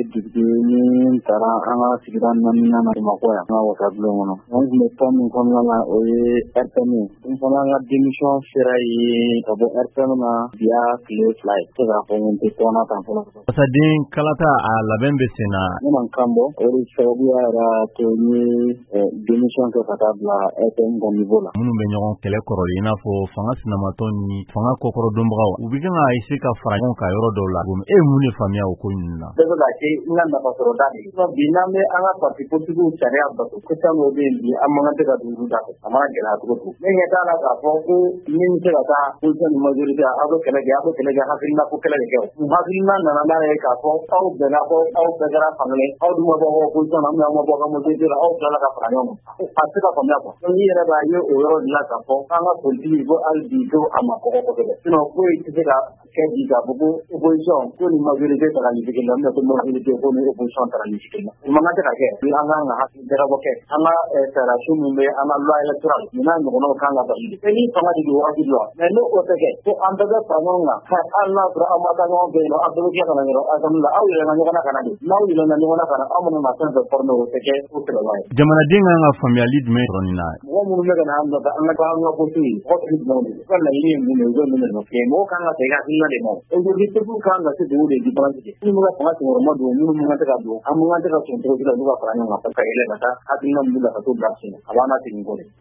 dugu taara an ka sigida naaninan na Bamakɔ yan, an ka wasabulon kɔnɔ. An tun bɛ tɔn min kɔnɔna na o ye RPM ye. N fana ka démission sera yen ka bɔ RPM na biya tile 2 ye. Se k'a fɔ n tɛ tɔn na tan fɔlɔ. Wasaden kalata a labɛn bɛ sen na. Ne man kan bɔ, o de sababuya yɛrɛ to n ye démission kɛ ka taa bila RPM ka niveau la. Minnu bɛ ɲɔgɔn kɛlɛ kɔrɔlen i n'a fɔ fanga sinamatɔ ni fanga kɔkɔrɔdonbagaw u bɛ kan ka essayer ka fara ɲɔgɔn kan yɔrɔ dɔw la. E ye mun de faamuya o ko ninnu na? Bɛɛ bɛ ka kɛ n ka nafasɔrɔda de ye. Bi n'an bɛ an ka parti politiques sariya bato, ko caman bɛ yen bi an man kan tɛ ka dugu da fɛ. A mana gɛlɛya cogo o cogo. Ne ɲɛ t'a la k'a fɔ ko min bɛ se ka taa position ni majorité aw bɛ kɛlɛ kɛ hakilina ko kɛlɛ de kɛ. Hakilina nana n'a ye k'a fɔ aw bɛnna ko aw bɛɛ kɛra fankelen, aw dun ma bɔ opposition na, aw ma bɔ ka majorité la, aw tilala ka fara ɲɔgɔn kan. A tɛ ka faamuya quoi. Donc i yɛrɛ b'a ye o yɔrɔ de la k'a fɔ an ka politique ko hali bi ko a ma kɔgɔ kosɛbɛ. Sinon foyi tɛ se ka kɛ bi k'a fɔ ko opposition ko ni majorité taara nin cogo la, mais ko majorité ko ni opposition taara nin cogo la. O man kan tɛ ka kɛ. An kan ka hakili jagabɔ kɛ. An ka fɛɛrɛsu min bɛ an ka loi électorale nin n'a ɲɔgɔnnaw kan ka bali. Et ni fanga de don wagati dɔ la. Mais n'o tɛ kɛ ko an bɛɛ bɛ fara ɲɔgɔn kan. Hali n'a sɔrɔ aw ma taa ɲɔgɔn fɛ yen nɔ, aw bɛɛ bɛ tila ka na ɲɔgɔn assemblée la. Aw yɛlɛma ɲɔgɔn na ka na de. N'aw yɛlɛma ɲɔgɔn na ka na, aw mana na fɛn fɛn former o tɛ kɛ o sɛbɛnba ye. Jamanaden kan ka faamuyali jumɛn sɔrɔ nin na? Mɔgɔ minnu bɛ ka na an nɔfɛ an ka taa an ka poste ye. Mɔgɔ tɛ jumɛnw de. U ka laɲini ye mun ye, u bɛ mun de nɔfɛ. Mɔgɔw kan ka segin hakilina de ma. Aujourd'hui peuple kan ka se k'o de différence kɛ. Minnu bɛ ka fanga sɛngɛrɛma don, minnu man kan tɛ ka don, an man kan tɛ ka sɔn cogo si la olu ka fara ɲɔgɔn kan ka yɛlɛ ka taa hakilina min b'u la ka t'o bila sen na. A b'an na segin kɔ de.